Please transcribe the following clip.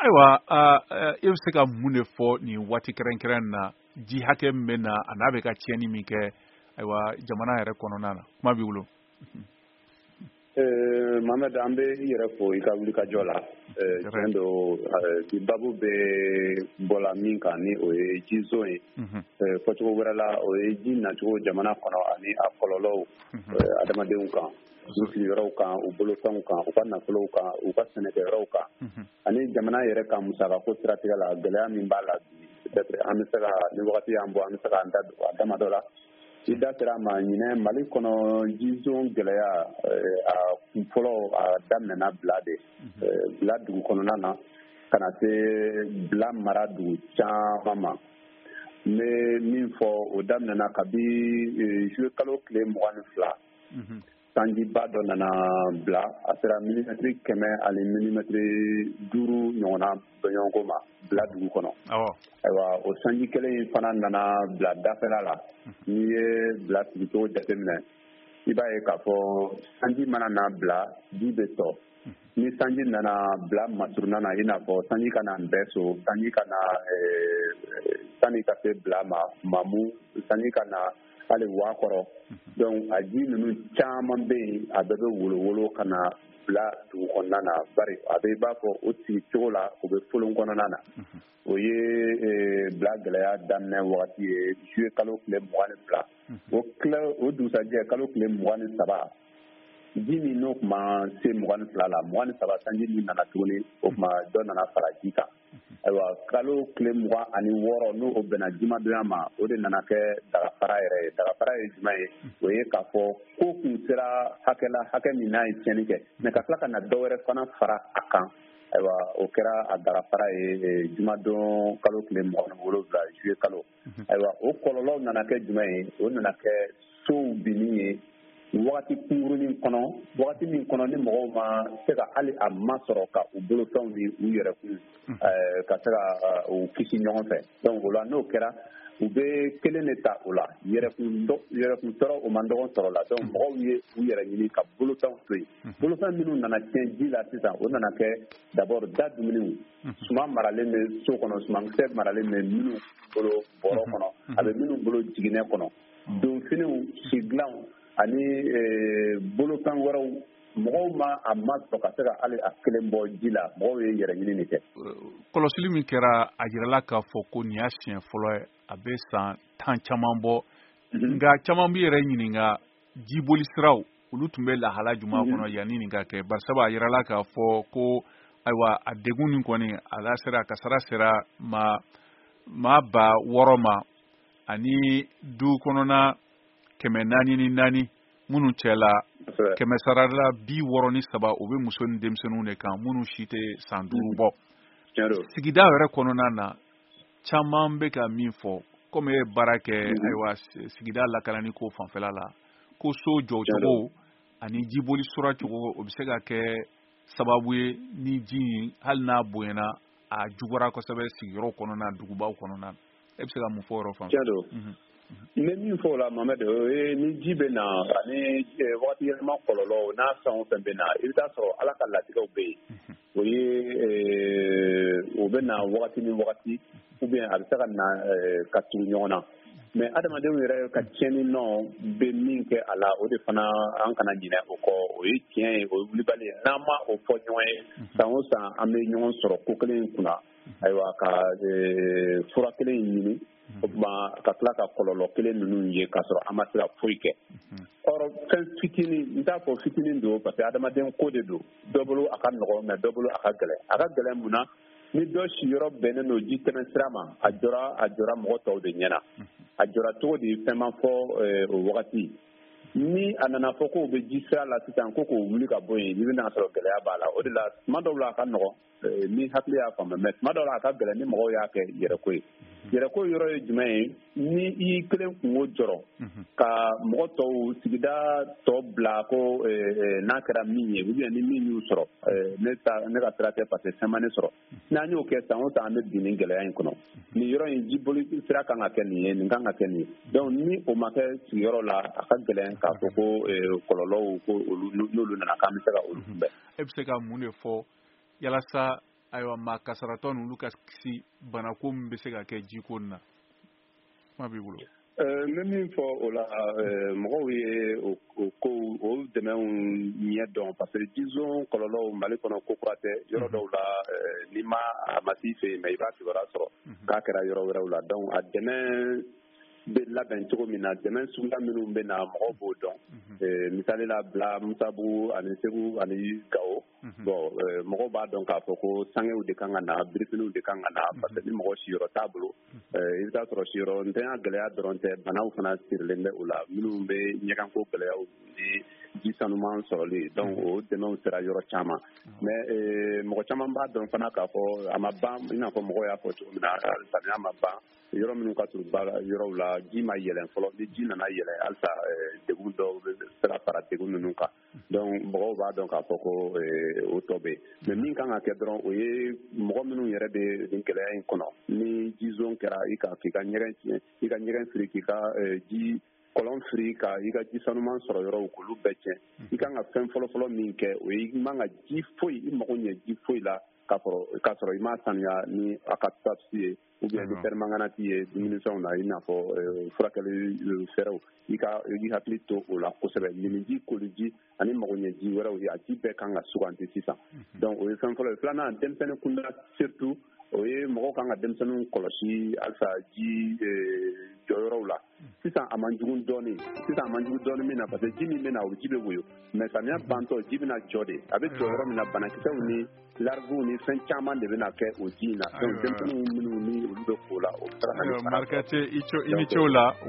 Ayiwa e bɛ se ka mun de fɔ nin waati kɛrɛnkɛrɛn na ji hakɛ min bɛ na a n'a bɛ ka tiɲɛni min kɛ ayiwa jamana yɛrɛ kɔnɔna na kuma b'i bolo. Mohamed an bɛ i yɛrɛ fo i ka wulikajɔ la tiɲɛ don bi babu bɛ bɔla min kan ni o ye jizo ye fɔcogo wɛrɛ la o ye ji nacogo jamana kɔnɔ ani a kɔlɔlɔw adamadenw kan u sigiyɔrɔw kan u bolofɛnw kan u ka nafolow kan u ka sɛnɛkɛyɔrɔw kan ani jamana yɛrɛ ka musakako siratigɛ la gɛlɛya min b'a la bi an bɛ se ka ni wagati y'an bɔ an bɛ se k'an da don a damadɔ la i da sera ma ɲinɛ Mali kɔnɔ jizo gɛlɛya a kun fɔlɔ a daminɛna Bila de Bila dugu kɔnɔna na ka na se Bila mara dugu caman ma n bɛ min fɔ o daminɛna kabi juillet kalo tile 22 sanjiba dɔ nana Bila a sera milimètre 100 ani milimètre 5 ɲɔgɔnna bɔɲɔgɔnko ma Bila dugu kɔnɔ ayiwa o sanji kelen in fana nana bila dafɛla la n'i ye Bila sigicogo jateminɛ i b'a ye k'a fɔ sanji mana na Bila ji bɛ sɔrɔ ni sanji nana Bila masurunan na i n'a fɔ sanji ka na Nbɛso sanji ka na sanni ka se Bila ma Mamu sanji ka na hali Wakɔrɔ donc a ji ninnu caman bɛ yen a bɛɛ bɛ wolo ka na Bila dugu kɔnɔna na bari a bɛ i b'a fɔ o sigicogo la o bɛ folon kɔnɔna na o ye Bila gɛlɛya daminɛ wagati ye juillet kalo tile 22 o dugusajɛ kalo tile 23 ji min n'o kuma se 22 la 23 sanji min nana tuguni o kuma dɔ nana fara ji kan ayiwa kalo tile 26 n'o o bɛnna jumadonya ma o de nana kɛ dagafara yɛrɛ ye dagafara ye jumɛn ye o ye k'a fɔ ko kun sera hakɛ min n'a ye tiɲɛni kɛ mais ka tila ka na dɔwɛrɛ fana fara a kan ayiwa o kɛra a dagafara ye jumadon kalo tile 27 juillet kalo ayiwa o kɔlɔlɔw nana kɛ jumɛn ye o nana kɛ sow binni ye wagati kunkurunin kɔnɔ wagati min kɔnɔ ni mɔgɔw ma se ka hali a masɔrɔ ka u bolofɛnw ni u yɛrɛkun ka se ka u kisi ɲɔgɔn fɛ donc o la n'o kɛra u bɛ kelen de ta o la yɛrɛkun sɔrɔ o man dɔgɔ sɔrɔ la donc mɔgɔw ye u yɛrɛ ɲini ka bolofɛnw to yen bolofɛn minnu nana tiɲɛ ji la sisan o nana kɛ d'abord da dumuniw suman maralen bɛ so kɔnɔ sumankisɛ maralen bɛ minnu bolo bɔrɔ kɔnɔ a bɛ minnu bolo jiginɛ kɔnɔ donfiniw si dilanw ani bolofɛn wɛrɛw mɔgɔw ma a ma sɔrɔ ka se ka hali a kelen bɔ ji la mɔgɔw ye yɛrɛ ɲini de kɛ kɔlɔsili min kɛra a jirala k'a fɔ ko nin y'a siɲɛ fɔlɔ ye a bɛ san 10 caman bɔ nka caman bɛ yɛrɛ ɲininka jiboli siraw olu tun bɛ lahala jumɛn kɔnɔ yanni nin ka kɛ bari sabu a jirala k'a fɔ ko ayiwa a degun nin kɔni a kasara sera maa 6,000 ma ani du kɔnɔna 444 minnu cɛla 663 o bɛ muso ni denmisɛnninw de kan minnu si tɛ san 5 bɔ sigida yɛrɛ kɔnɔna na caman bɛ ka min fɔ komi e ye baara kɛ ayiwa sigida lakanani ko fanfɛla la ko so jɔcogo ani jiboli sɔrɔcogo o bɛ se ka kɛ sababu ye ni ji hali n'a bonyana a juguyara kosɛbɛ sigiyɔrɔ kɔnɔna dugubaw kɔnɔna e bɛ se ka mun fɔ yɔrɔ fan fɛ n bɛ min fɔ o la Mohamed o ye ni ji bɛ na ani wagati yɛlɛma kɔlɔlɔ n'a fɛn o fɛn bɛ na i bɛ taa sɔrɔ Ala ka latigɛw bɛ yen o ye o bɛ na wagati ni wagati ou bien a bɛ se ka na ka tugu ɲɔgɔn na mais adamadenw yɛrɛ ka tiɲɛni nɔ bɛ min kɛ a la o de fana an kana ɲinɛ o kɔ o ye tiɲɛ ye o ye wulibali ye n'an ma o fɔ ɲɔgɔn ye san o san an bɛ ɲɔgɔn sɔrɔ ko kelen in kunna ayiwa ka fura kelen in ɲini o tuma ka tila ka kɔlɔlɔ kelen ninnu ye k'a sɔrɔ an ma se ka foyi kɛ fɛn fitinin n t'a fɔ fitinin don parce que adamaden ko de don dɔ bolo a ka nɔgɔn mais dɔ bolo a ka gɛlɛn mun na ni dɔ siyɔrɔ bɛnnen don ji tɛmɛ sira ma a jɔra mɔgɔ tɔw de ɲɛna a jɔra cogo di fɛn ma fɔ o wagati ni a nana fɔ k'o bɛ ji sira la sisan ko k'o wuli ka bɔ yen i bɛna sɔrɔ gɛlɛya b'a la o de la tuma dɔw la a ka nɔgɔn ni hakili y'a faamu mais tuma dɔw la a ka gɛlɛn ni mɔgɔw y'a kɛ yɛrɛko ye yɛrɛko yɔrɔ ye jumɛn ye ni i y'i kelen kungo jɔrɔ ka mɔgɔ tɔw sigida tɔ bila ko n'a kɛra min ye ou bien ni min y'u sɔrɔ ne ka sira tɛ parce que fɛn ma ne sɔrɔ n'an y'o kɛ san o san an bɛ bin nin gɛlɛya in kɔnɔ nin yɔrɔ in jiboli sira kan ka kɛ nin ye nin kan ka kɛ nin ye donc ni o ma kɛ sigiyɔrɔ la a ka gɛlɛn k'a fɔ ko kɔlɔlɔw ko olu n'olu nana k'an bɛ se ka olu kunbɛn. E bɛ se ka mun de fɔ yalasa ayiwa maa kasaratɔ n'olu ka kisi banako min bɛ se ka kɛ jiko in na kuma b'i bolo. n bɛ min fɔ o la mɔgɔw ye o dɛmɛw ɲɛ dɔn parce que disons kɔlɔlɔw Mali kɔnɔ ko kura tɛ yɔrɔ dɔw la n'i ma a ma t'i fɛ yen mais i b'a kibaruya sɔrɔ k'a kɛra yɔrɔ wɛrɛw la donc a dɛmɛ bɛ labɛn cogo min na dɛmɛ suguya minnu bɛ na mɔgɔw b'o dɔn misali la Bila Musabugu ani Segu ani Gawo bon mɔgɔw b'a dɔn k'a fɔ ko sangew de kan ka na birifiniw de kan ka na parce que ni mɔgɔ siyɔrɔ t'a bolo i bɛ taa sɔrɔ siyɔrɔ ntanya gɛlɛya dɔrɔn tɛ banaw fana sirilen bɛ o la minnu bɛ ɲɛgɛnko gɛlɛyaw ni ji sanuman sɔrɔli donc o dɛmɛw sera yɔrɔ caman mais mɔgɔ caman b'a dɔn fana k'a fɔ a ma ban i n'a fɔ mɔgɔw y'a fɔ cogo min na samiya ma ban yɔrɔ minnu ka surun yɔrɔw la ji ma yɛlɛn fɔlɔ ni ji nana yɛlɛn halisa degun dɔw bɛ se ka fara degun ninnu kan donc mɔgɔw b'a dɔn k'a fɔ ko o tɔ bɛ yen mais min kan ka kɛ dɔrɔn o ye mɔgɔ minnu yɛrɛ bɛ nin gɛlɛya in kɔnɔ ni ji zone kɛra k'i ka ɲɛgɛn tiɲɛ i ka ɲɛgɛn fili k'i ka ji kɔlɔn fili ka i ka ji sanuman sɔrɔ yɔrɔw k'olu bɛɛ tiɲɛ i kan ka fɛn fɔlɔ-fɔlɔ min kɛ o ye i man ka ji foyi i mago ɲɛ ji foyi la k'a sɔrɔ i m'a sanuya ni a ka tapisi ye ou bien ni permanganati ye dumunifɛnw na i n'a fɔ furakɛli fɛɛrɛw i hakili to o la kosɛbɛ miniji koliji ani magoɲɛji wɛrɛw ye a ji bɛɛ kan ka suganti sisan donc o ye fɛn fɔlɔ ye filanan denmisɛnnin kunda surtout o ye mɔgɔw kan ka denmisɛnninw kɔlɔsi halisa ji jɔyɔrɔw la sisan a man jugu dɔɔnin min na parce que ji min bɛ na o ji bɛ woyo mais samiya bantɔ ji bɛna jɔ de a bɛ jɔ yɔrɔ min na banakisɛw ni larves ni fɛn caman de bɛna kɛ o ji in na donc denmisɛnninw minnu ni olu bɛ k'o la o Marikate i ni ce o la